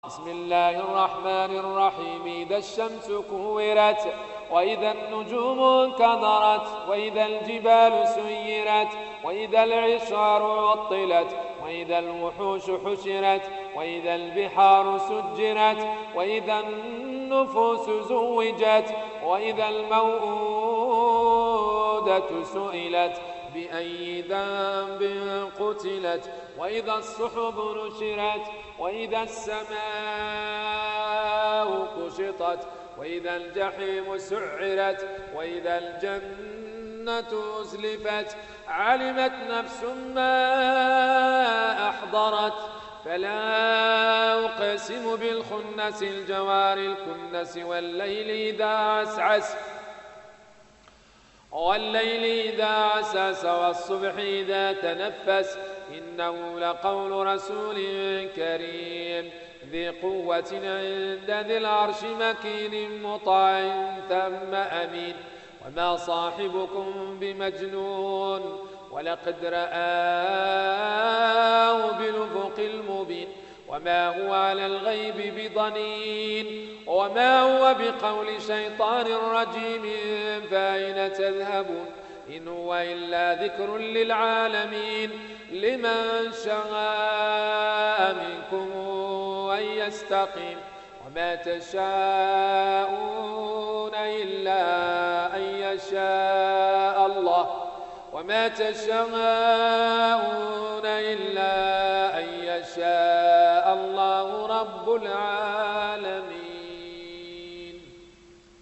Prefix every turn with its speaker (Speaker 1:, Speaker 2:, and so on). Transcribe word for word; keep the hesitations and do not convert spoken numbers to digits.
Speaker 1: بسم الله الرحمن الرحيم. إذا الشمس كورت وإذا النجوم انكدرت وإذا الجبال سيرت وإذا العشار عطلت وإذا الوحوش حشرت وإذا البحار سجرت وإذا النفوس زوجت وإذا الموءودة سئلت بأي ذنب قتلت وإذا الصحف نشرت وإذا السماء كشطت وإذا الجحيم سعرت وإذا الجنة أزلفت علمت نفس ما أحضرت فلا أقسم بالخنس الجوار الكنس والليل إذا عسعس والليل إذا عسعس والصبح إذا تنفس إنه لقول رسول كريم ذي قوة عند ذي العرش مكين مطاع ثم أمين وما صاحبكم بمجنون ولقد رآه بالأفق المبين وما هو على الغيب بضنين وما هو بقول شيطان رجيم فأين تذهبون إن هو إلا ذكر للعالمين لمن شاء منكم أن يستقيم وما تشاءون إلا أن يشاء الله وما تشاءون إلا أن يشاء الله رب العالمين.